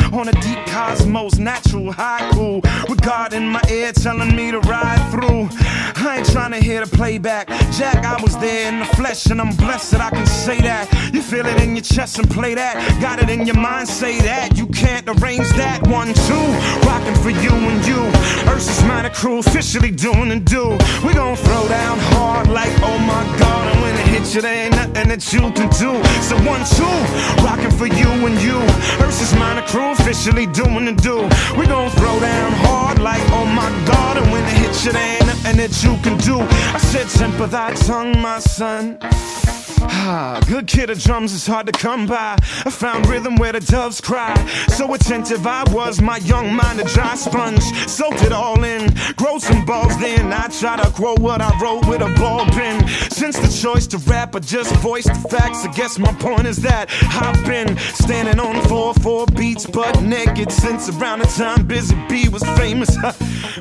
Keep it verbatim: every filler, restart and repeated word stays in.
on a deep cosmos, natural haiku, with God in my ear telling me to ride through. I ain't trying to hear the playback. Jack, I was there in the flesh, and I'm blessed that I can say that. You feel it in your chest and play that. Got it in your mind, say that. You can't arrange that. One, two, rocking for you and you. Ursa's Minor crew officially doing and do. We gon' throw down hard like oh my God, and when it hits you, there ain't nothing that you can do. So one, two, rocking for you and you. Ursa's Minor crew officially doing and do. We gon' throw down hard like oh my God, and when it hits you, there ain't nothing that you can do. I said temper thy tongue, my son. Ah, good kid of drums is hard to come by. I found rhythm where the doves cry. So attentive I was, my young mind a dry sponge. Soaked it all in, grow some balls then. I try to quote what I wrote with a ball pen. Since the choice to rap, I just voiced the facts. I guess my point is that I've been standing on four four beats, butt naked, since around the time Busy Bee was famous.